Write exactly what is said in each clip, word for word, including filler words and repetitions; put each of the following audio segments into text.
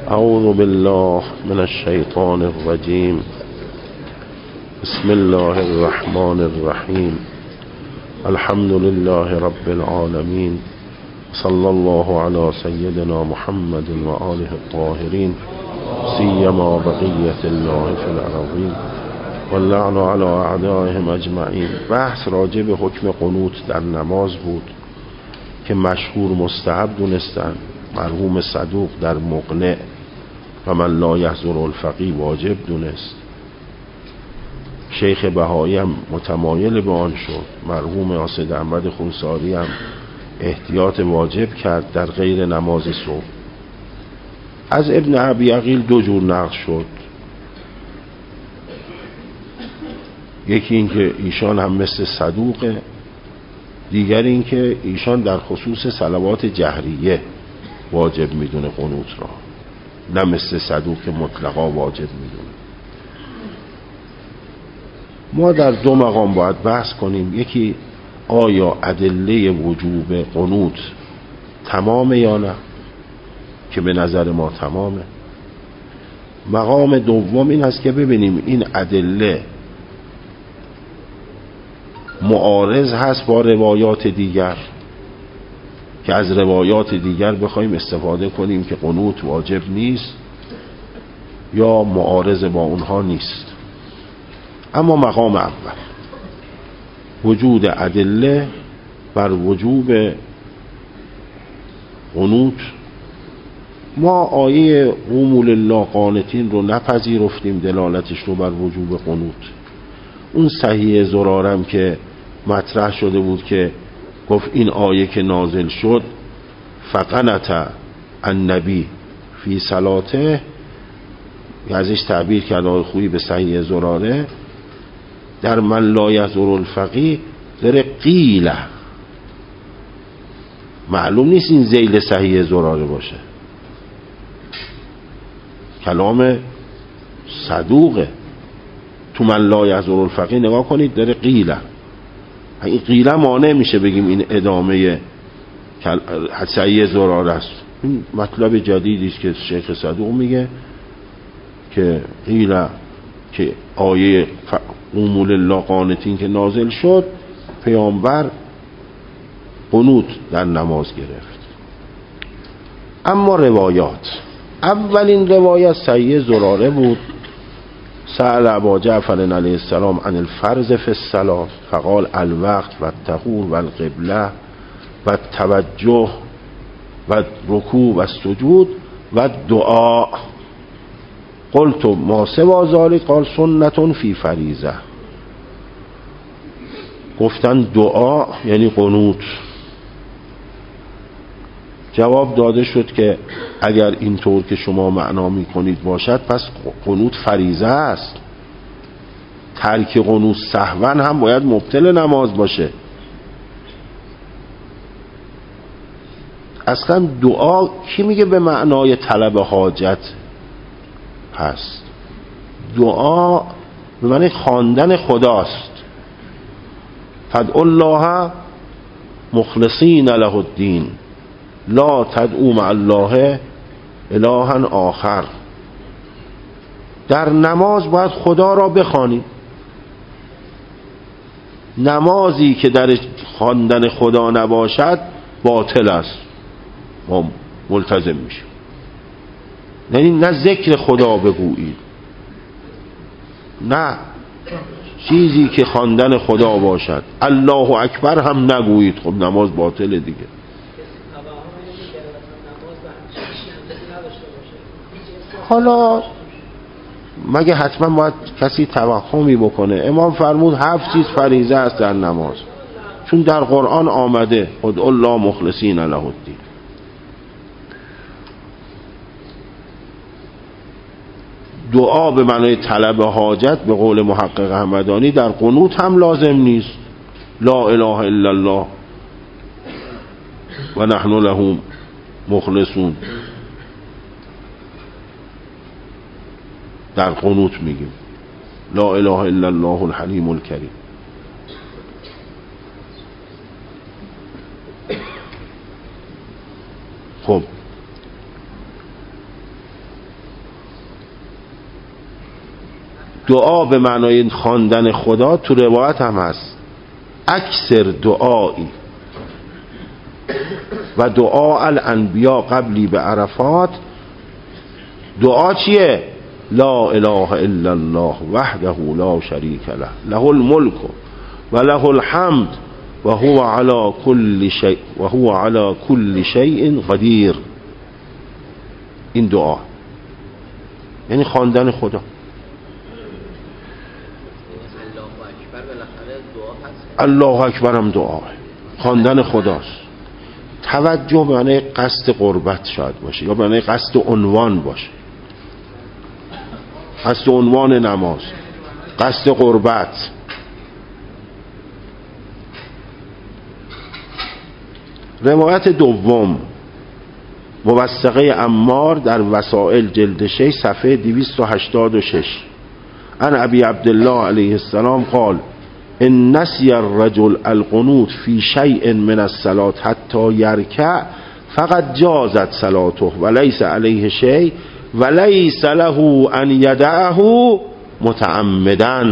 اعوذ بالله من الشیطان الرجیم. بسم الله الرحمن الرحیم. الحمد لله رب العالمین. صلی الله علی سیدنا محمد و آله الطاهرین، سیما بقیت الله فی الارضین واللعن علی اعدائهم اجمعین. بحث راجع به حکم قنوت در نماز بود که مشهور مستحب دونستن، مرحوم صدوق در مقنع و من لا یحضر الفقیه واجب دونست، شیخ بهایی هم متمایل به آن شد، مرحوم حاسد احمد خونساری هم احتیاط واجب کرد در غیر نماز صبح. از ابن ابی عقیل دو جور نقل شد، یکی این که ایشان هم مثل صدوقه، دیگر این که ایشان در خصوص صلوات جهریه واجب میدونه قنوت را، نه مثل صدوق که مطلقا واجب میدونه. ما در دو مقام باید بحث کنیم، یکی آیا ادله وجوب قنوت تمامه یا نه، که به نظر ما تمامه. مقام دوم این هست که ببینیم این ادله معارض هست با روایات دیگر، که از روایات دیگر بخوایم استفاده کنیم که قنوت واجب نیست یا معارض با اونها نیست. اما مقام اول وجود ادله بر وجوب قنوت. ما آیه قوموا لله قانتین رو نپذیرفتیم دلالتش رو بر وجوب قنوت. اون صحیح زرارم که مطرح شده بود که گفت این آیه که نازل شد فقنت النبی فی صلاته، ازش تعبیر کرد آیه خوبی به صحیح زراره، در من لا یحضر الفقیه داره قیله، معلوم نیست این ذیل صحیح زراره باشه، کلام صدوقه. تو من لا یحضر الفقیه نگاه کنید داره قیله، این قیله مانع میشه بگیم این ادامه صحیح زراره است. این مطلب جدیدی است که شیخ صدوق میگه که قیله که آیه قوموا لله قانتین که نازل شد پیامبر قنوت در نماز گرفت. اما روایات، اولین روایت صحیح زراره بود، سأل ابا جعفر علیه السلام عن الفرض فی الصلاة فقال الوقت و الطهور و القبله و التوجه و الرکوع و السجود و الدعاء. قلت ما سوى ذلك قال سنة فی فریضه. گفتن دعا یعنی قنوت. جواب داده شد که اگر اینطور که شما معنا میکنید باشد پس قنوت فریضه است، ترک قنوت سهوا هم باید مبطل نماز باشه. اصلا دعا کی میگه به معنای طلب حاجت هست؟ دعا به معنی خواندن خداست. فادعوا الله مخلصین له الدین لا تدعوا مع الله الها آخر. در نماز باید خدا را بخوانیم. نمازی که در خواندن خدا نباشد باطل است، ما ملتزم میشیم. یعنی نه ذکر خدا بگویید، نه چیزی که خواندن خدا باشد، الله اکبر هم نگویید، خب نماز باطله دیگه. حالا مگه حتما باید کسی توهمی بکنه؟ امام فرمود هفت چیز فریضه است در نماز، چون در قرآن آمده ادعوا الله مخلصین له الدین. دعا به معنای طلب حاجت به قول محقق همدانی در قنوت هم لازم نیست. لا اله الا الله و نحن له مخلصون در قنوت میگیم لا اله الا الله الحلیم الکریم. خب دعا به معنای خواندن خدا تو روایت هم هست، اکثر دعایی و دعا الانبیا قبلی به عرفات. دعا چیه؟ لا اله الا الله وحده لا شریک له له الملک و له الحمد و هو علی کل شیء و هو علی کل شیء قدیر. این دعا یعنی خواندن خدا. الله اکبر هم دعا، خواندن خداست. توجه به معنی قصد قربت شاید باشه، یا به معنی قصد عنوان باشه، قصد عنوان نماز، قصد قربت. روایت دوم موثقه عمار در وسائل جلد شش صفحه دویست و هشتاد و شش. عن ابی عبدالله علیه السلام قال ان نسی الرجل القنوت فی شیء من الصلاة حتی یرکع فقد جازت صلاته وليس علیه شیء وليس له ان یدعه متعمدا.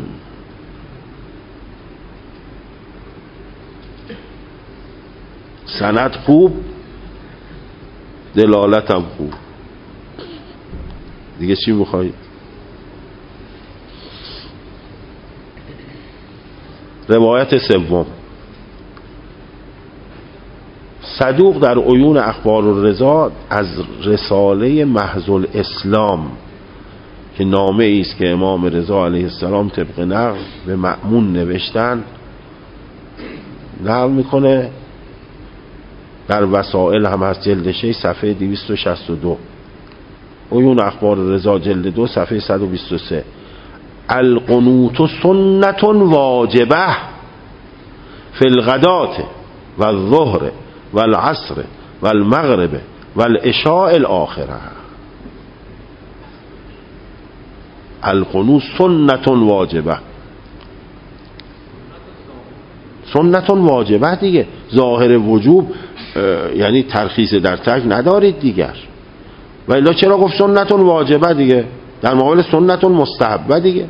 سند خوب، دلالتم خوب، دیگه چی میخواید؟ روایت سوم صدوق در عیون اخبار الرضا از رساله محض الاسلام که نامه است که امام رضا علیه السلام طبق نقل به مأمون نوشتن نقل میکنه. در وسائل هم هست جلد شش صفحه دویست و شصت و دو، عیون اخبار رضا جلد دو صفحه صد و بیست و سه. القنوت سنت واجبه فی الغداة و الظهر و العصر و المغرب و العشاء الاخره. القنوت سنت واجبه، سنت واجبه دیگه، ظاهر وجوب یعنی ترخیص در ترک ندارید دیگر. و الا چرا گفت سنت واجبه دیگه در مقابل سنت مستحبه دیگه؟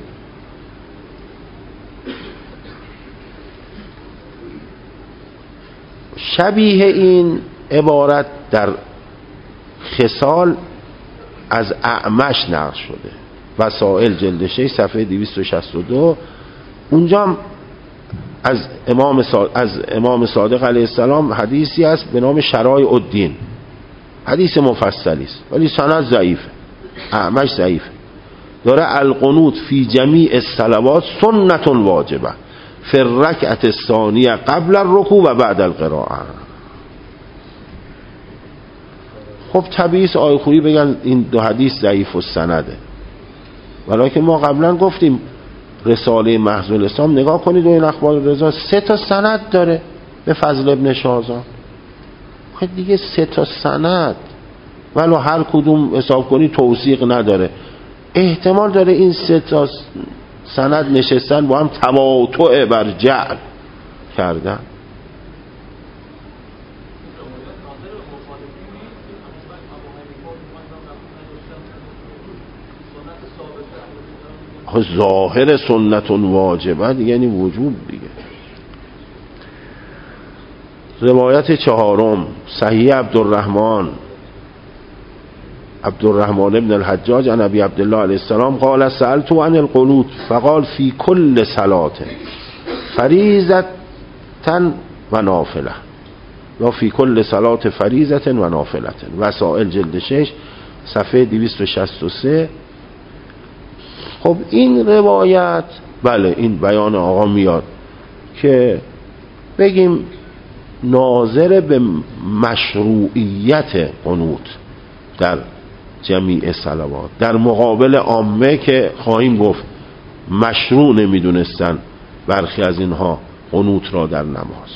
شبیه این عبارت در خصال از اعمش نقل شده، وسائل جلد شش صفحه دویست و شصت و دو. اونجا هم از امام از امام صادق علیه السلام حدیثی است به نام شرایع الدین، حدیث مفصلی است ولی سند ضعیفه، اعمش ضعیفه. داره القنوت فی جمیع الصلوات سنت واجبه فی الرکعة الثانیه قبل الرکوع و بعد القراءه. خب طبیعی است آیه خویی بگن این دو حدیث ضعیف و سنده، ولی ما قبلا گفتیم رساله محض الاسلام نگاه کنید و این اخبار رضا سه تا سند داره به فضل ابن شاهزان. خب دیگه سه تا سند ولو هر کدوم حساب کنی توثیق نداره، احتمال داره این سه تا سند نشستن با هم تواطؤ بر جعل کردن. ظاهر سنت واجبه دیگه یعنی وجوب دیگه. روایت چهارم صحیح عبدالرحمن عبدالرحمن ابن الحجاج عن ابی عبدالله علیه السلام قال سألت عن القنوت فقال فی کل صلاة فریضة و نافله یا فی کل صلاة فریضة و نافله. وسائل جلد شش صفحه دویست و شصت و سه. خب این روایت بله این بیان آقا میاد که بگیم ناظر به مشروعیت قنوت در جمیع صلوات، در مقابل عامه که خواهیم گفت مشروع نمیدونستن برخی از اینها قنوت را در نماز.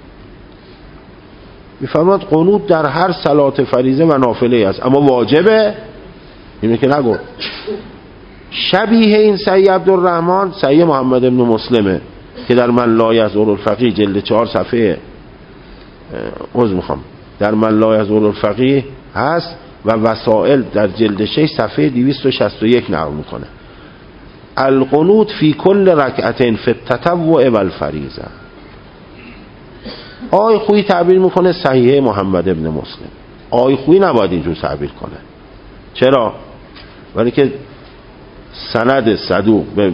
میفرماد قنوت در هر صلات فریضه و نافله است، اما واجبه اینه که نگو. شبیه این صحیح عبدالرحمن صحیح محمد ابن مسلمه که در من لا یزور الفقیه جلد چهار صفحه عذر میخوام در من لا یزور الفقیه هست و وسائل در جلد شش صفحه دویست و شصت و یک نقل میکنه. القنوت فی کل رکعتین فی التطوع و الفریضه. آقای خویی تعبیر میکنه صحیحه محمد ابن مسلم. آقای خویی نباید اینجور تعبیر کنه. چرا؟ ولی که سند صدوق به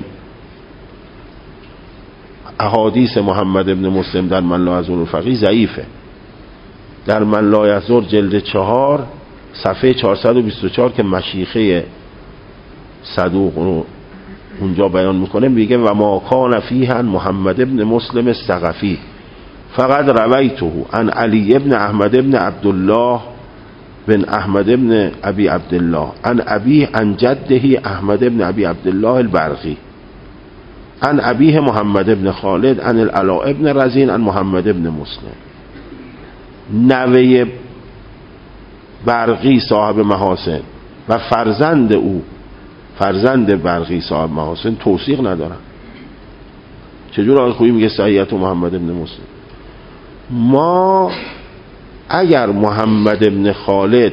احادیث محمد ابن مسلم در من لا یزور الفقیه ضعیفه. در من لا یزور جلد چهار صفحه چهارصد و بیست و چهار که مشیخه صدوق رو اونجا بیان میکنه میگه و ما کان فیه محمد ابن مسلم الثقفی فقط رویته عن علی ابن احمد ابن عبدالله بن احمد ابن ابی عبدالله عن ابیه عن جده احمد ابن ابی عبدالله البرقی عن ابیه محمد ابن خالد عن العلاء ابن رزین عن محمد ابن مسلم. نوه برقی صاحب محاسن و فرزند او فرزند برقی صاحب محاسن توثیق ندارن. چجور آقای خویی میگه صحیحیت محمد ابن مسلم؟ ما اگر محمد ابن خالد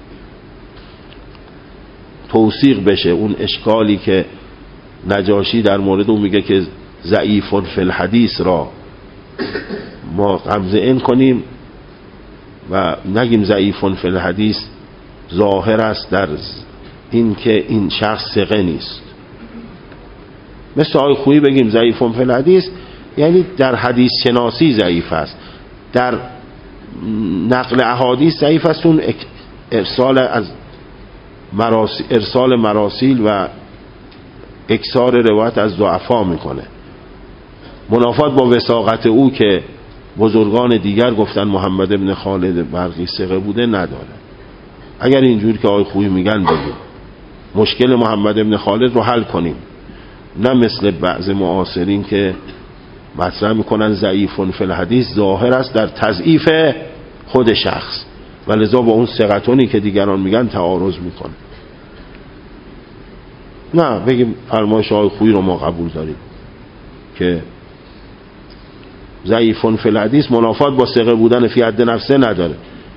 توثیق بشه، اون اشکالی که نجاشی در مورد اون میگه که ضعیف فی الحدیث را ما قبض این کنیم و نگیم ضعیف فی الحدیث ظاهر است در این که این شخص ثقه نیست. مثل آقای خویی بگیم ضعیف فی الحدیث یعنی در حدیث شناسی ضعیف است، در نقل احادیث ضعیف است، اون ارسال از مراسیل ارسال مراسیل و اکثار روایت از ضعفا میکنه. منافات با وثاقت او که بزرگان دیگر گفتن محمد ابن خالد برقی ثقه بوده نداره. اگر اینجور که آقای خویی میگن بگیم مشکل محمد ابن خالد رو حل کنیم، نه مثل بعض معاصرین که مطرح میکنن ضعیف فی الحدیث ظاهر است در تضعیف خود شخص و لذا با اون ثقتونی که دیگران میگن تعارض میکنه. نه، بگیم فرمایش آقای خویی رو ما قبول داریم که ضعیف فی الحدیث منافات با ثقه بودن فی حد نفسه نداره.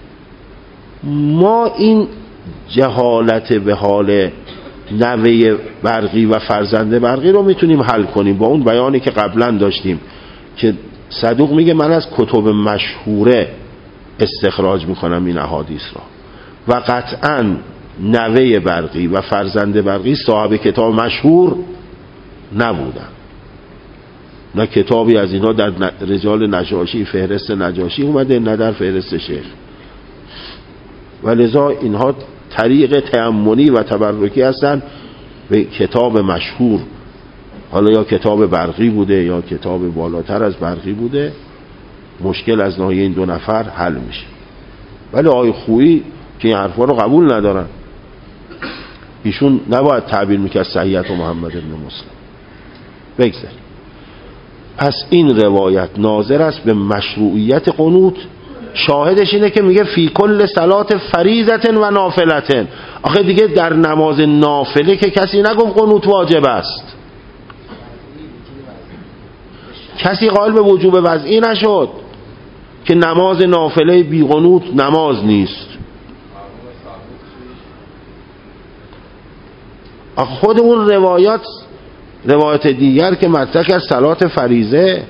ما این جهالت به حال نوه برقی و فرزند برقی رو میتونیم حل کنیم با اون بیانی که قبلا داشتیم که صدوق میگه من از کتب مشهوره استخراج میکنم این احادیث را و قطعا نوه برقی و فرزند برقی صاحب کتاب مشهور نبودن، نه کتابی از اینا در رجال نجاشی فهرست نجاشی اومده نه در فهرست شیخ، و لذا اینها طریق تأملی و تبرکی هستن به کتاب مشهور، حالا یا کتاب برقی بوده یا کتاب بالاتر از برقی بوده، مشکل از ناحیه این دو نفر حل میشه. ولی آقای خویی که این حرفا رو قبول ندارن، ایشون نباید تعبیر میکرد صحیحیت محمد ابن مسلم. بگذار پس این روایت ناظر است به مشروعیت قنوت. شاهدش اینه که میگه فی کل صلات فریضت و نافلتن. آخه دیگه در نماز نافله که کسی نگفت قنوت واجب است، کسی قائل به وجوب وضعی نشد که نماز نافله بی قنوت نماز نیست. خود اون روایات روایت دیگر که مطرح از صلات فریضه.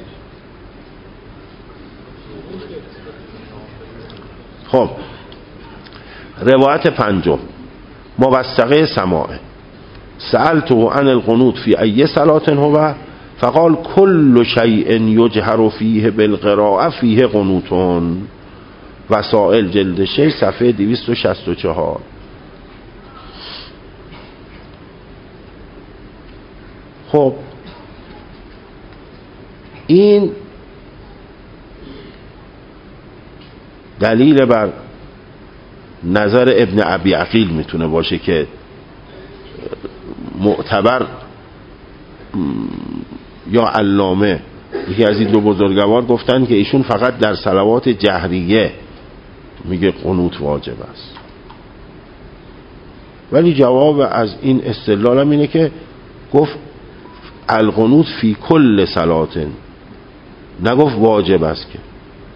خب روایت پنجم موثقه سماعه سألته عن القنوت فی ای صلات هو فقال کل شیء یجهر فیه بالقراءه فیه قنوتون. وسائل جلد شش صفحه دویست و شصت و چهار. خب این دلیل بر نظر ابن ابی عقیل میتونه باشه که معتبر یا علامه یکی از این دو بزرگوار گفتن که ایشون فقط در صلوات جهریه میگه قنوت واجب است، ولی جواب از این استدلال هم اینه که گفت القنوت فی کل صلات، نگفت واجب است، که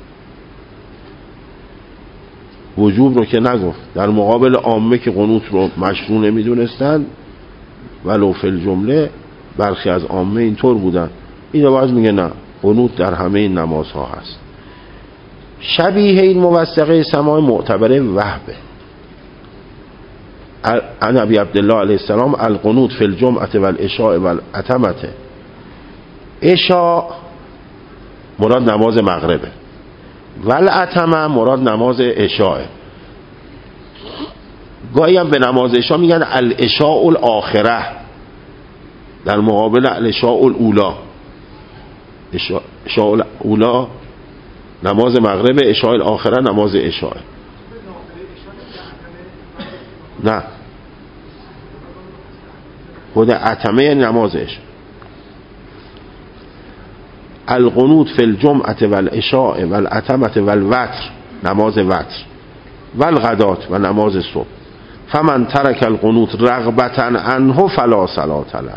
وجوب رو که نگفت. در مقابل عامه که قنوت رو مشروع نمیدونستن ولو فی الجمله برخی از عامه اینطور بودن. این باز میگه نه، قنوت در همه این نمازها هست. شبیه این موثقه سماع معتبره وهبه. عن ابی عبدالله علیه السلام القنوت فی الجمعه و العشاء و العتمه. عشاء مراد نماز مغربه و العتمه مراد نماز عشاء. گاهی هم به نماز عشاء میگن العشاء الاخره در مقابل العشاء الاولی. عشاء الاولی نماز مغرب، عشاء الاخره نماز عشاء. نه، خود عتمه یعنی نماز عشاء. القنوت فی الجمعه و العشاء و العتمه و الوتر نماز وتر و الغدات و نماز صبح. فمن ترک القنوت رغبتا عنه فلا صلاة له.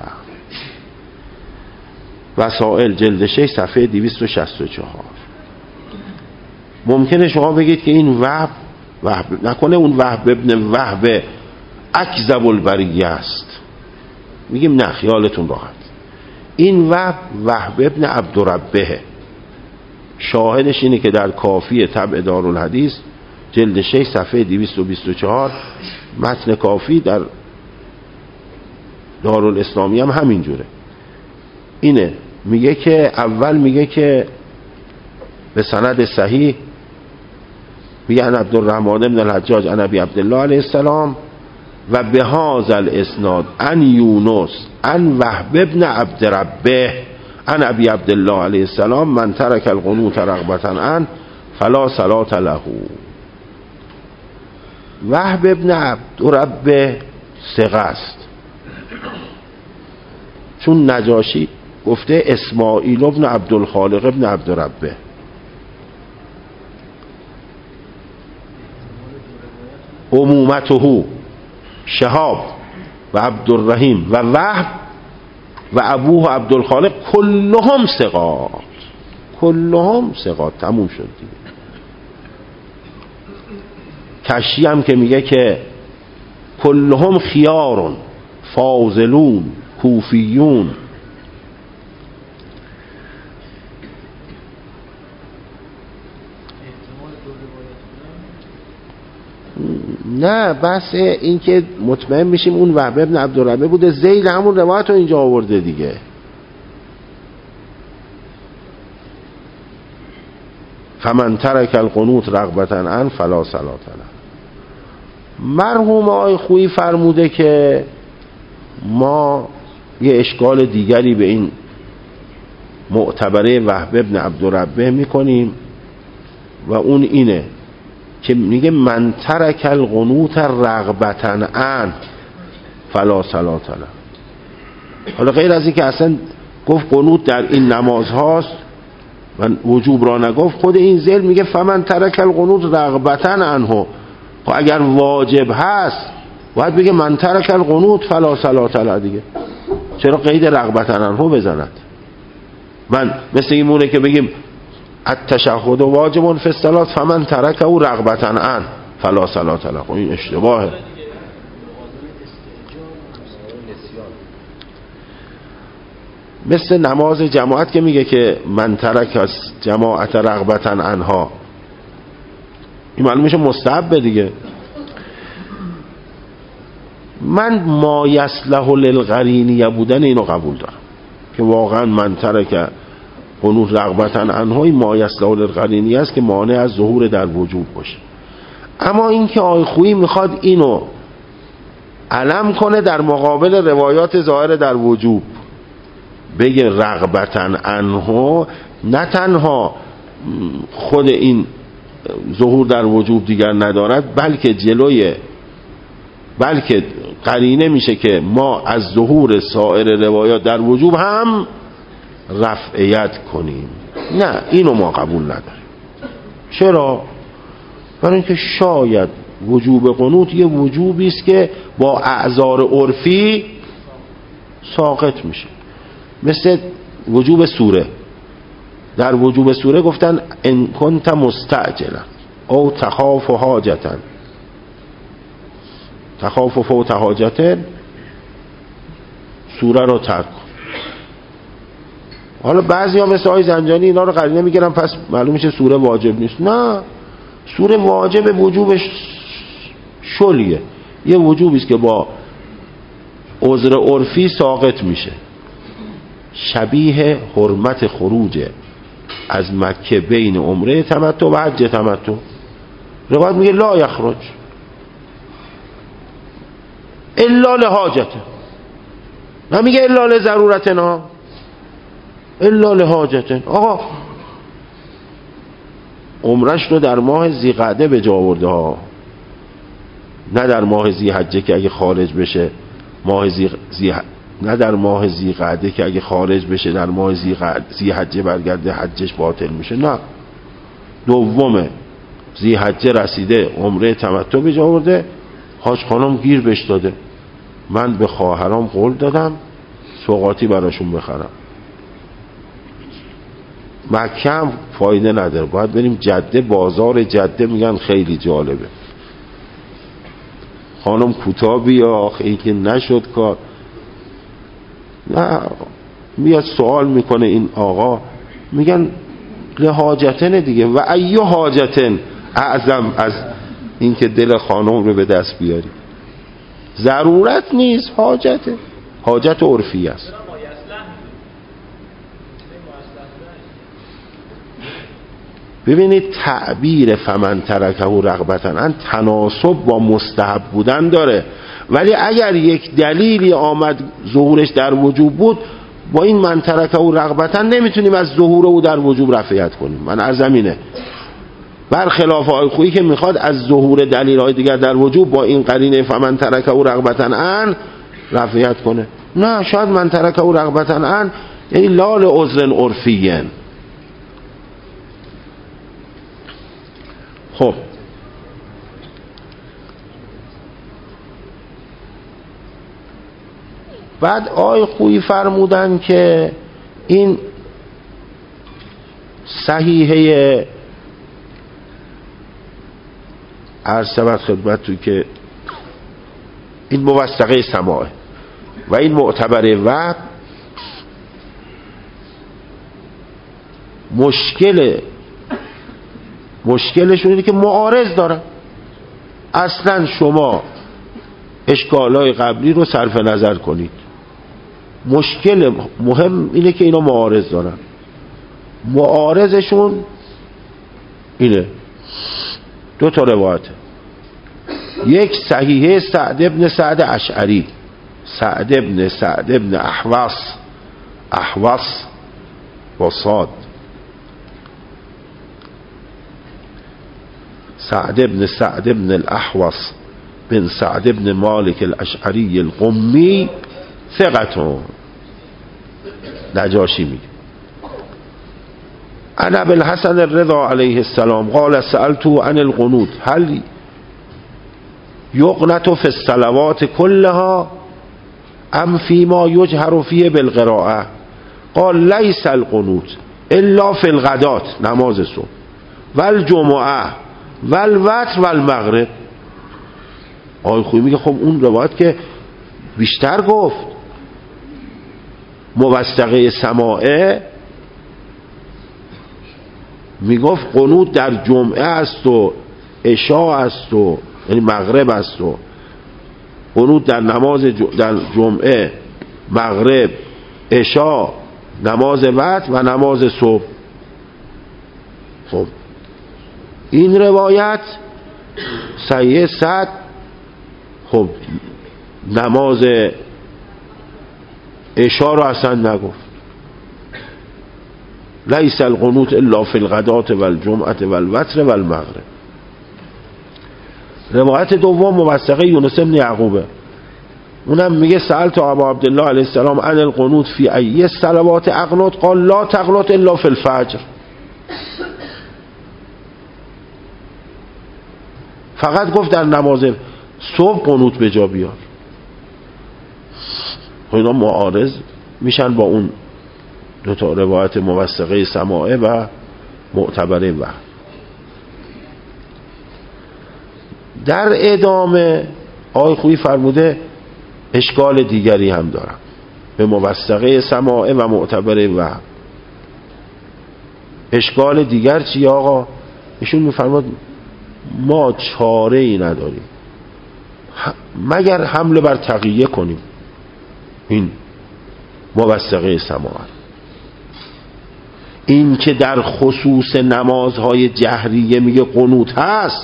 وسائل جلد شش صفحه دویست و شصت و چهار. ممکنه شما بگید که این وهب وهب نکنه اون وهب ابن وهب اکذب البریه است. میگیم نه، خیالتون راحت. این وهب وهب ابن عبدربه. شاهدش اینه که در کافی طبع دارالحدیث جلد شش صفحه دویست و بیست و چهار، متن کافی در دارالاسلامی هم همین جوره. اینه میگه که اول میگه که به سند صحیح میگه ان عبدالرحمن بن الحجاج ان ابی عبدالله علیه السلام و به هذا الاسناد ان یونس ان وهب ابن عبدربه ان ابی عبدالله علیه السلام من ترک القنوت رغبتا عنه فلا صلاة له. وهب ابن عبدربه ثقه است، چون نجاشی گفته اسماعیل ابن عبدالخالق ابن عبدربه. عمومته شهاب و عبدالرحیم و وهب و ابوه عبدالخالق کلهم ثقات. کلهم ثقات. تموم شد دیگه. کشی هم که میگه که کلهم خیارون فاضلون کوفیون. نه، بس این که مطمئن میشیم اون وهب ابن عبدالربه بوده. زید همون روایت رو اینجا آورده دیگه. فمن ترک القنوت رغبتا عنه فلا صلاة له. مرحوم آقای خویی فرموده که ما یه اشکال دیگری به این معتبره وهب ابن عبدالربه میکنیم و اون اینه که میگه من ترک القنوت رغبتا عنه فلا صلاة له. حالا غیر از این که اصلا گفت قنوت در این نماز هاست و وجوب را نگفت، خود این ذیل میگه فمن ترک القنوت رغبتا عنه. خب اگر واجب هست باید بگه من ترک القنوت فلا صلاة له دیگه. چرا قید رغبتا عنه بزند؟ من مثل این مونه که بگیم التشهد واجب فی الصلاة فمن ترکه رغبتا عنه فلا صلاة له. خب این اشتباهه. مثل نماز جماعت که میگه که من ترک از جماعت رغبتا عنها، این معلوم میشه مستحب دیگه. من ما یصلح للقرینیه بودن اینو قبول دارم که واقعا من ترک قنوت رغبتا عنها ما یصلح للقرینیه است که مانع از ظهور در وجوب باشه. اما این که آقای خویی میخواد اینو علم کنه در مقابل روایات ظاهر در وجوب، بگه رغبتا عنه، نه تنها خود این ظهور در وجوب دیگر ندارد بلکه جلوی بلکه قرینه میشه که ما از ظهور سایر روایات در وجوب هم رفعیت کنیم. نه، اینو ما قبول نداریم. چرا؟ برای اینکه شاید وجوب قنوت یه وجوبی است که با اعذار عرفی ساقط میشه، مثل وجوب سوره. در وجوب سوره گفتن ان کنت مستعجلا او تخاف حاجتا تخاف فوت حاجت، سوره رو ترک کن. حالا بعضی ها مثل آقای زنجانی اینا رو قرینه میگیرن پس معلوم میشه سوره واجب نیست. نه، سوره واجب وجوبش شلیه، یه وجوبی است که با عذر عرفی ساقط میشه، شبیه حرمت خروج از مکه بین عمره تمتع و حج تمتع. روایت میگه لا یخرج الا لحاجته، نمیگه الا لضرورتنا، الا لحاجته. آقا عمرش رو در ماه ذیقعده به جا آورده ها، نه در ماه ذیحجه که اگه خارج بشه ماه ذی زی... نه در ماه ذیقعده که اگه خارج بشه در ماه ذیحجه برگرده حجش باطل میشه. نه، دومه ذیحجه رسیده عمره تمتع به جا آورده، حاج خانم گیر بهش داده من به خواهرام قول دادم سوغاتی براشون بخرم. مکه هم فایده نداره، باید بریم جده، بازار جده میگن خیلی جالبه. خانم کوتاه بیا، خیلی که نشد کار. نه، میاد سوال میکنه این آقا، میگن لحاجتن دیگه، و ایو حاجتن اعظم از این که دل خانم رو به دست بیاری. ضرورت نیست، حاجته، حاجت عرفی است. ببینید تعبیر فمن ترکه رغبتن تناسب با مستحب بودن داره، ولی اگر یک دلیلی آمد ظهورش در وجوب بود، با این من ترکه رغبتن نمیتونیم از ظهور او در وجوب رفعیت کنیم. من عرضم اینه، برخلاف آقای خویی که میخواد از ظهور دلیل های دیگر در وجوب با این قرینه فمن ترکه رغبتن ان رفعیت کنه. نه، شاید من ترکه رغبتن ان یعنی لال عذر عرفیین. خب بعد آقای خویی فرمودن که این صحیحه عرض شود خدمت تو که این موثقه سماعه و این معتبره و مشکل مشکلشون اینه که معارض دارن. اصلا شما اشکالای قبلی رو صرف نظر کنید، مشکل مهم اینه که اینا معارض دارن. معارضشون اینه، دو تا روایته، یک صحیحه سعد ابن سعد اشعری، سعد ابن سعد ابن احوص، احوص با صاد، سعد ابن سعد ابن الاحوص بن سعد ابن مالک الاشعری القمی ثقتون. نجاشی میگه عن ابی الحسن الرضا علیه السلام قال سألته عن القنوت هل یقنط فی الصلوات كلها ام فيما یجهر فیه بالقراءه قال لیس القنوت الا فی الغدات، نماز صبح، والجمعه والوتر والمغرب. آقای خویی میگه خب اون روایت که بیشتر گفت، موثقه سماعه میگفت قنوت در جمعه است و عشاء است و یعنی مغرب است و قنوت در نماز در جمعه، مغرب، عشاء، نماز وتر و نماز صبح. خب این روایت صحیح صد خب نماز عشاء رو اصلا نگفت، لیس القنوت الا فی الغدات والجمعه والوتر والمغرب. روایت دوم موثقه یونس بن یعقوبه، اونم میگه سألت ابا عبدالله علیه السلام عن القنوت فی ای الصلوات اقنط قال لا تقنط الا فی الفجر. فقط گفت در نماز صبح قنوت به جا بیار. اینا معارض میشن با اون دو تا روایت موثقه سماعه و معتبره. و در ادامه آقای خویی فرموده اشکال دیگری هم دارم به موثقه سماعه و معتبره. و اشکال دیگر چی آقا؟ ایشون میفرماد ما چاره ای نداریم مگر حمله بر تقیه کنیم این موثقه سماع. این که در خصوص نمازهای جهریه میگه قنوت هست،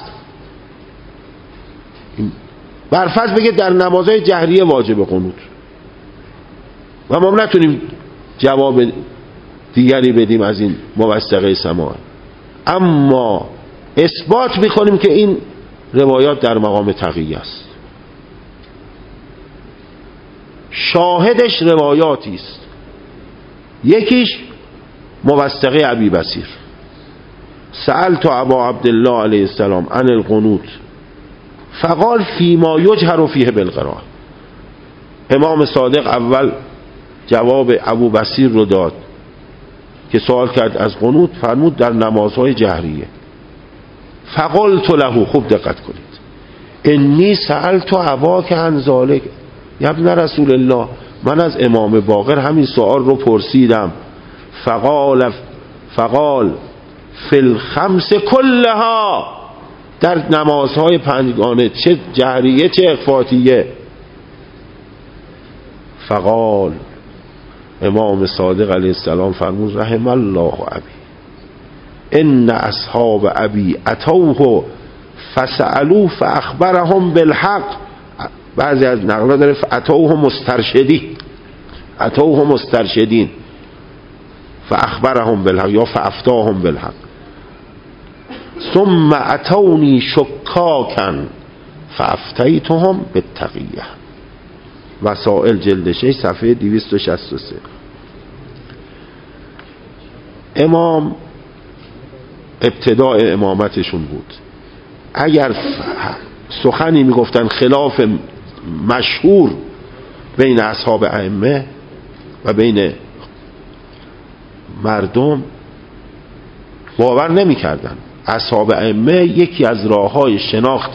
برفرض بگه در نمازهای جهریه واجب قنوت و ما نتونیم جواب دیگری بدیم از این موثقه سماع، اما اثبات میکنیم که این روایات در مقام تقیه است. شاهدش روایاتی است، یکیش موثقه ابی بصیر، سألت ابا عبدالله علیه السلام عن القنوت فقال فیما یجهر فیه بالقراءة. امام صادق اول جواب ابو بصیر رو داد که سوال کرد از قنوت، فرمود در نمازهای جهریه. فقلت له، خوب دقت کنید، انی سألت اباک عن ذلک یا ابن رسول الله، من از امام باقر همین سوال رو پرسیدم. فقال فقال فی الخمس کلها، در نمازهای پنجگانه چه جهریه چه اخفاتیه. فقال، امام صادق علیه السلام فرمود رحم الله ابی ان اصحاب ابی اتوه فسألوه فاخبرهم بالحق. بعضی از نقلا داره اتوه مسترشدی، اتوه مسترشدین فاخبرهم بالحق یا فافتاهم بالحق. ثم اتونی شکاکا فافتیتهم بالتقیه. وسائل جلد شش صفحه دویست و شصت و سه. امام ابتداء امامتشون بود، اگر سخنی میگفتن خلاف مشهور بین اصحاب ائمه و بین مردم باور نمیکردن. اصحاب ائمه یکی از راههای شناخت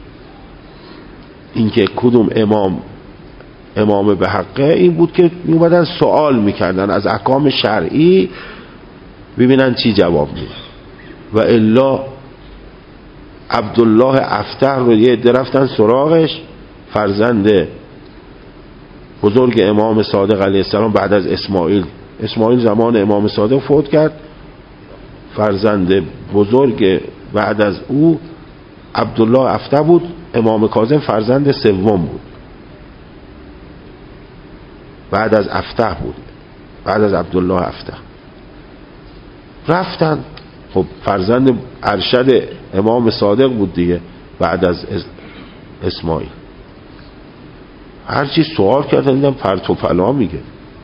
اینکه کدوم امام امام به حقه این بود که میومدن سوال میکردن از احکام شرعی ببینن چی جواب میده. و الا عبدالله افتح رو یه عده رفتن سراغش، فرزند بزرگ امام صادق علیه السلام بعد از اسماعیل. اسماعیل زمان امام صادق فوت کرد، فرزند بزرگ بعد از او عبدالله افتح بود. امام کاظم فرزند سوم بود، بعد از افتح بود، بعد از عبدالله افتح. رفتن، خب فرزند ارشد امام صادق بود دیگه بعد از اسماعیل. هرچی سوال کردن دیدم پرت و پلا میگه.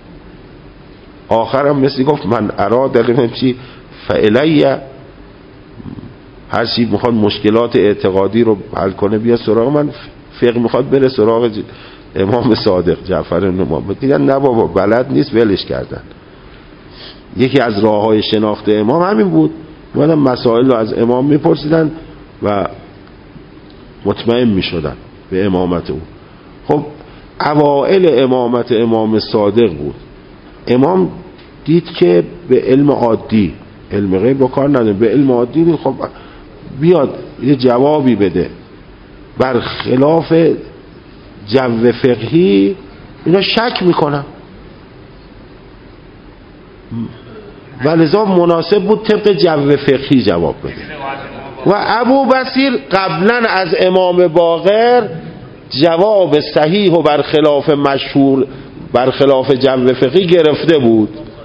آخرم مثل گفت من اراد دارم چی فعلیه، هرچی میخواد مشکلات اعتقادی رو حل کنه بیا سراغ من، فقه میخواد بره سراغ امام صادق جعفر بن محمد. دیدن نه بابا بلد نیست، ولش کردن. یکی از راههای شناخت امام همین بود، اومدن مسائل رو از امام میپرسیدن و مطمئن میشدن به امامت او. خب اوائل امامت امام صادق بود، امام دید که به علم عادی، علم غیب رو کار نداره، به علم عادی دید خب بیاد یه جوابی بده بر خلاف جو فقهی. اینا شک میکنن ولذا مناسب بود طبق جو فقهی جواب بده. و ابو بصیر قبلا از امام باقر جواب صحیح و برخلاف مشهور برخلاف جو فقهی گرفته بود.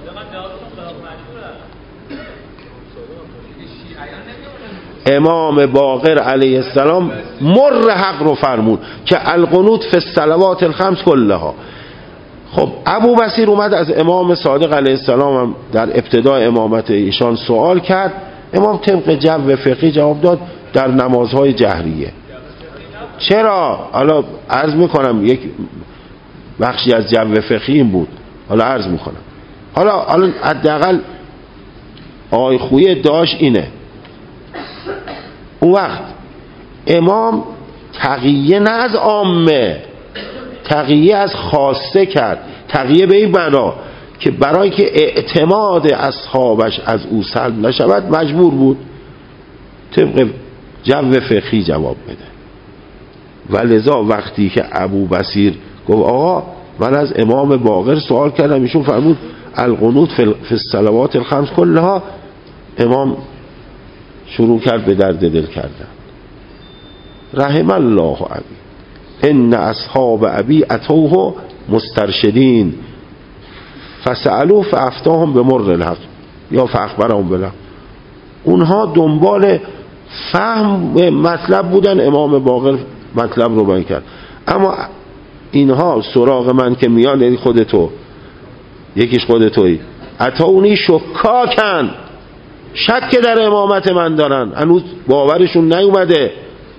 امام باقر علیه السلام مر حق رو فرمود که القنوت فی الصلوات الخمس کلها. خب ابو بصیر اومد از امام صادق علیه السلام هم در ابتدای امامت ایشان سوال کرد، امام طبق جو فقهی جواب داد در نمازهای جهریه. چرا؟ حالا عرض میکنم یک بخشی از جو فقهی این بود، حالا عرض میکنم. حالا حالا حداقل آقای خویی ادعاش اینه. اون وقت امام تقیه نه از عامه، تقیه از خاصه کرد. تقیه به این بنا که برای که اعتماد اصحابش از او سلب نشود مجبور بود طبق جو فقهی جواب بده. و لذا وقتی که ابو بصیر گفت آقا من از امام باقر سوال کردم، ایشون فرمود القنوت فی الصلوات الخمس کلها، امام شروع کرد به درد دل کردن. رحم الله ابی ان اصحاب ابی اتوه مسترشدین فسألوا فافتاهم بمر الحق یا فاخبرهم بالحق. اونها دنبال فهم مطلب بودن، امام باقر مطلب رو بیان کرد. اما اینها سراغ من که میان، یعنی خودتو، یکیش خودتویی، اتاونی شکاکن، شک در امامت من دارن، هنوز باورشون نیومده،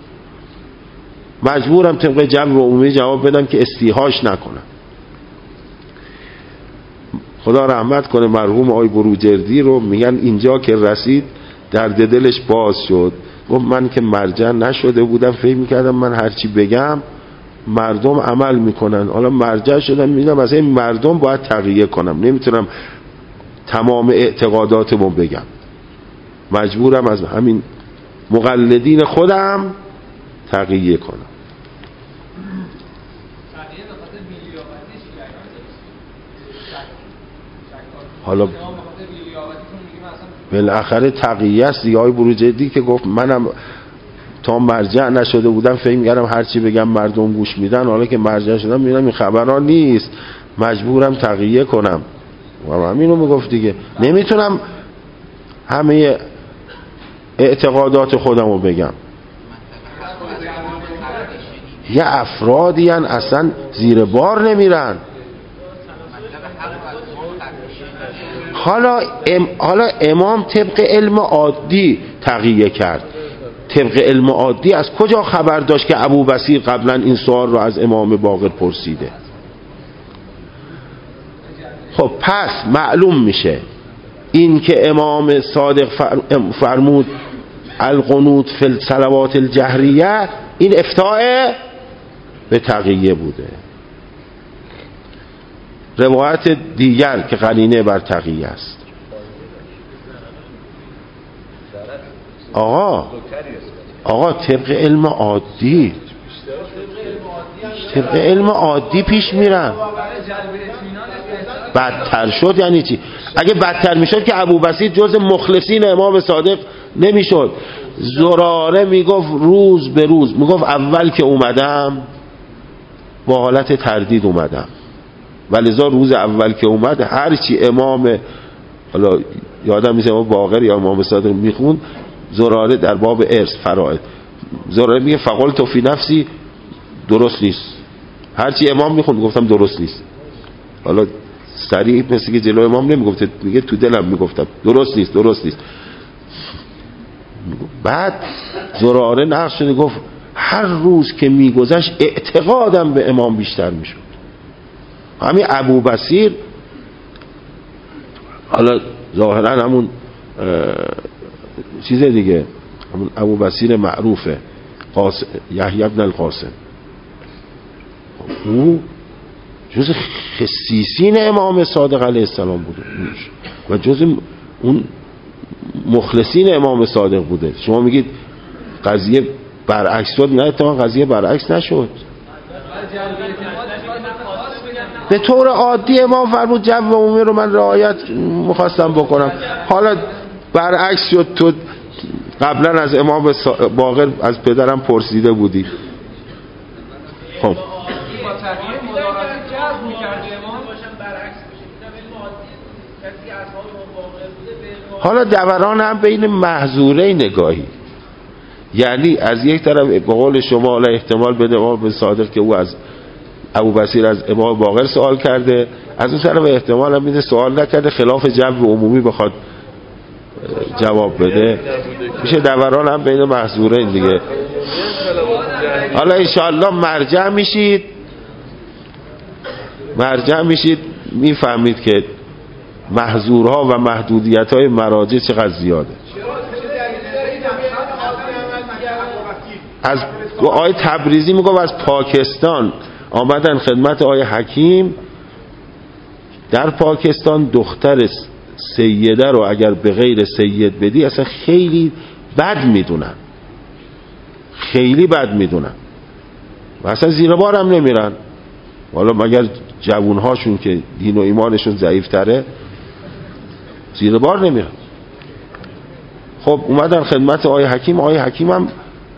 مجبورم طبق جو عمومی جواب بدم که استیحاش نکنم. خدا رحمت کنه مرحوم آقای بروجردی رو، میگن اینجا که رسید درد دلش باز شد. گفت من که مرجع نشده بودم فکر میکردم من هرچی بگم مردم عمل میکنن، حالا مرجع شدم میدونم از این مردم باید تغییر کنم، نمیتونم تمام اعتقاداتمو بگم، مجبورم از همین مقلدین خودم تغییر کنم. حالا بالاخره تقیه است دیگه. آقای بروجردی که گفت منم تا مرجع نشده بودم فکر می‌کردم هرچی بگم مردم گوش میدن، حالا که مرجع شدم میبینم این خبرها نیست، مجبورم تقیه کنم. و همینو میگفت دیگه، نمیتونم همه اعتقادات خودمو بگم. یه افرادی هن اصلا زیر بار نمیرن. حالا ام حالا امام طبق علم عادی تقیه کرد. طبق علم عادی از کجا خبر داشت که ابو بصیر قبلا این سوال رو از امام باقر پرسیده؟ خب پس معلوم میشه این که امام صادق فرمود القنوت فی الصلوات الجهریه، این افتاء به تقیه بوده. روایت دیگر که قرینه بر تقیه است. آقا آقا طبق علم عادی طبق علم عادی پیش میرن. بدتر شد یعنی چی؟ اگه بدتر میشد که ابو بصیر جز مخلصین امام صادق نمیشد. زراره میگفت روز به روز، میگفت اول که اومدم با حالت تردید اومدم، ولذا روز اول که اومد هرچی امام، حالا یادم نیست امام باقر یا امام صادق میخوند، زراره در باب ارث فرائض، زراره میگه فقلت فی نفسی درست نیست، هرچی امام میخوند گفتم درست نیست. حالا سریع مثل که جلو امام نمیگفت، میگه تو دلم میگفتم درست نیست درست نیست. بعد زراره نقش شده گفت هر روز که میگذشت اعتقادم به امام بیشتر میشد. همین ابو بصیر، حالا ظاهرا همون چیز دیگه، همون ابو بصیر معروفه، قاسم یحیی بن القاسم، او جز خصیصین امام صادق علیه السلام بوده و جز اون مخلصین امام صادق بوده. شما میگید قضیه برعکس شد، نه اتفاقا قضیه برعکس نشد. به طور عادی امام فرمود جو عمومی رو من رعایت میخواستم بکنم، حالا برعکس شد، تو قبلا از امام باقر از پدرم پرسیده بودی. خب حالا دوران هم بین محظوره نگاهی، یعنی از یک طرف به قول شما حالا احتمال بده امام صادق که او از ابو بصیر از امام باقر سوال کرده، از اون طرف احتمال هم میده سوال نکرده خلاف جو عمومی بخواد جواب بده، میشه دوران هم بین محظوره دیگه. حالا انشاءالله مرجع میشید مرجع میشید میفهمید که محظورها و محدودیت‌های مراجع چقدر زیاده. از آیه تبریزی میگم از پاکستان آمدن خدمت آیه حکیم، در پاکستان دختر سیده رو اگر به غیر سید بدی اصلا خیلی بد میدونن، خیلی بد میدونن و اصلا زیر بار هم نمیرن. حالا مگر جوونهاشون که دین و ایمانشون ضعیف تره زیر بار نمیرن. خب اومدن خدمت آقای حکیم. آقای حکیم هم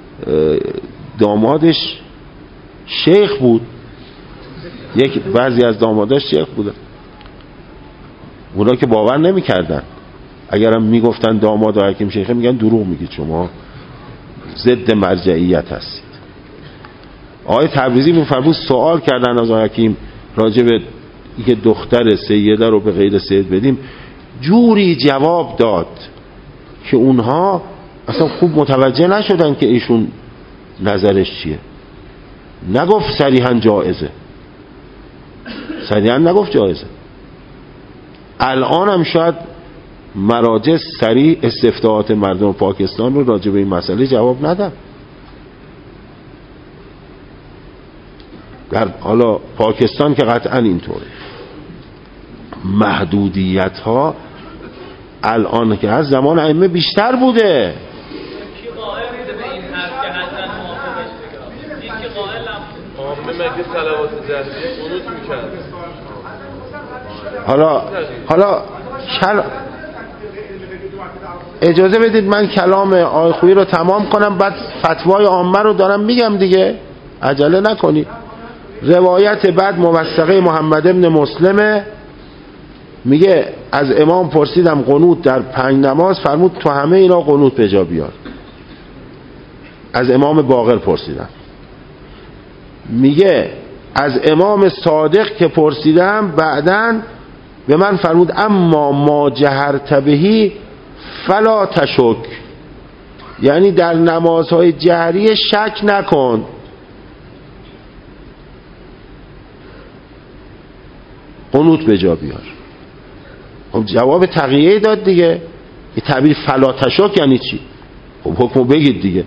دامادش شیخ بود، یک بعضی از داماداش شیخ بودن. اونا که باور نمیکردن، اگرم میگفتن داماد و حکیم شیخه میگن دروغ میگید، شما ضد مرجعیت هستید. آقای تبریزی میفرمود سوال کردن از آقای حکیم راجع به اینکه دختر سیده رو به غیر سید بدیم، جوری جواب داد که اونها اصلا خوب متوجه نشدن که ایشون نظرش چیه. نگفت صریحاً جایزه، صریحاً نگفت جایزه. الان هم شاید مراجع صریح استفتاءات مردم پاکستان رو راجع به این مسئله جواب ندن. در حالا پاکستان که قطعا اینطوره، محدودیت ها الان که از زمان ائمه بیشتر بوده. حالا حالا کل... اجازه بدید من کلام آقای خویی رو تمام کنم، بعد فتوای عامه رو دارم میگم دیگه، عجله نکنید. روایت بعد موثقه محمد ابن مسلمه، میگه از امام پرسیدم قنوت در پنج نماز، فرمود تو همه اینا قنوت به جا بیار. از امام باقر پرسیدم. میگه از امام صادق که پرسیدم بعدن به من فرمود اما ما جهرت بهی فلا تشک، یعنی در نمازهای جهری شک نکن. قنوت به جا بیار. خب جواب تقیه داد دیگه. این تعبیر فلا تشک یعنی چی؟ خب حکمو بگید دیگه.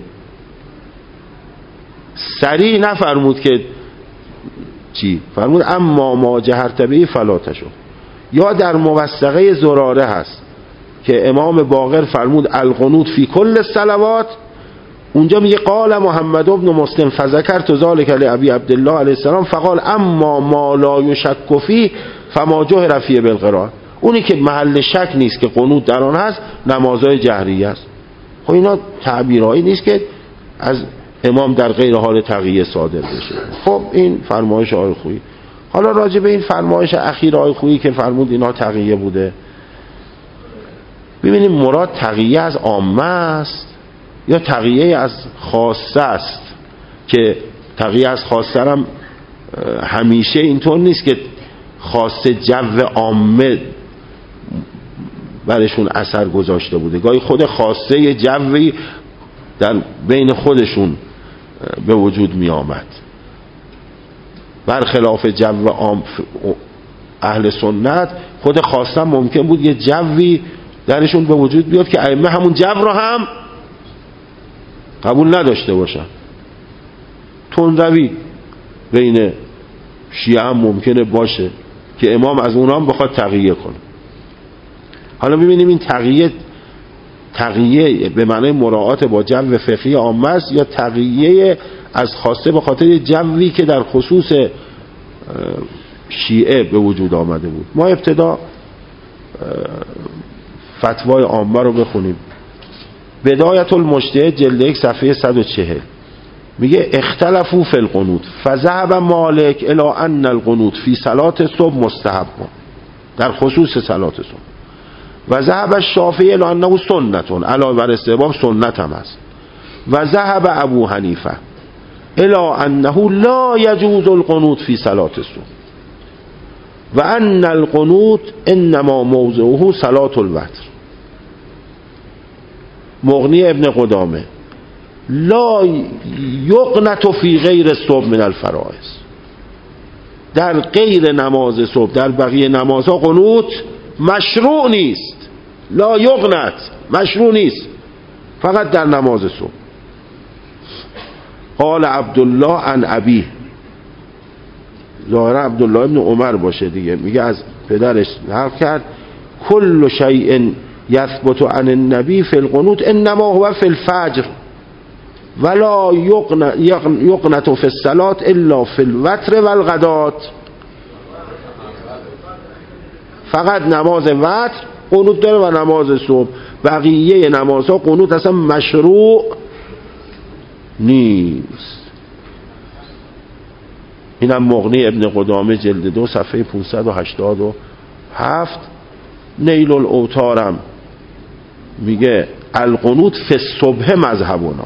صریح نفرمود که چی؟ فرمود اما ما جهرت بهی فلا تشک. یا در موثقه زراره هست که امام باقر فرمود القنوت فی کل الصلوات، اونجا میگه قال محمد ابن مسلم فذکرت ذلک لابی عبدالله علیه السلام فقال اما ما لا یشک فیه فما جهر فیه بالقراءه. اونی که محل شک نیست که قنوت در آن هست نمازهای جهری است. خب اینا تعبیرایی نیست که از امام در غیر حال تقیه صادر بشه. خب این فرمایش آقای خویی. حالا راجع به این فرمایش اخیر آقای خویی که فرمود اینا تقیه بوده، ببینیم مراد تقیه از عامه است یا تقیه از خاصه است. که تقیه از خاصه هم همیشه اینطور نیست که خاصه جو عامه برشون اثر گذاشته بوده، گاهی خود خاصه جوی در بین خودشون به وجود می آمد، برخلاف جو عام اهل سنت خود خاصه ممکن بود یه جوی درشون به وجود بیاد که ائمه همون جو رو هم قبول نداشته باشن. تندروی بین شیعه هم ممکنه باشه که امام از اونها هم بخواد تقیه کنه. حالا ببینیم این تقیه تقیه به معنی مراعات با جو فقهی عامه است یا تقیه از خاصه به خاطر جوی که در خصوص شیعه به وجود آمده بود. ما ابتدا فتوای عامه رو بخونیم. بدایت المجتهد جلد یک صفحه صد و چهل میگه اختلفوا فی القنوت فذهب مالک الی ان القنوت فی صلات الصبح مستحب، در خصوص صلات صبح، و ذهب الشافعی الی انه سنت، علاوه بر استحباب سنت هم است، و ذهب ابو حنیفه الی انه لا یجوز القنوت فی صلات الصبح و ان القنوت انما موضعه صلات الوتر. مغنی ابن قدامه لا یقنت فی غیر الصبح من الفرائض، در غیر نماز صبح در بقیه نمازها قنوت مشروع نیست. لا یقنت مشروع نیست، فقط در نماز صبح. قال عبدالله عن ابی، ظاهرا عبدالله ابن عمر باشه دیگه، میگه از پدرش نقل کرد کل شیء یثبت عن النبی فی القنوت انما هو فی الفجر ولا یقنط فی الصلاة الا فی الوتر والغدات. فقط نماز وتر قنوت داره و نماز صبح، بقیه نمازها قنوت اصلا مشروع نیست. اینم مغنی ابن قدامه جلد دو صفحه پانصد و هشتاد و هفت. نیل الاوتارم میگه القنوت فی الصبح مذهبنا.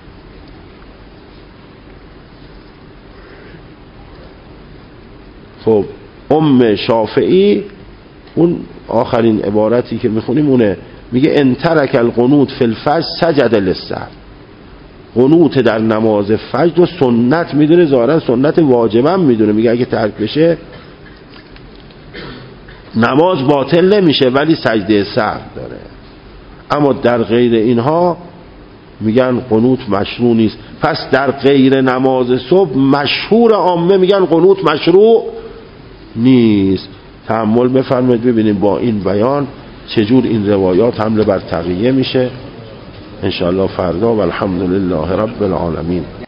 خب ام شافعی اون آخرین عبارتی که میخونیم اونه، میگه ان ترک القنوت فی الفجر سجد للسهو. قنوت در نماز فجر و سنت میدونه، ظاهرا سنت واجبم میدونه، میگه اگه ترک بشه نماز باطل نمیشه ولی سجده سهو داره. اما در غیر اینها میگن قنوت مشروع نیست. پس در غیر نماز صبح مشهور عامه میگن قنوت مشروع نیست. تأمل بفرمایید ببینیم با این بیان چجور این روایات حمله بر تقیه میشه. انشاءالله فردا. والحمدلله رب العالمین.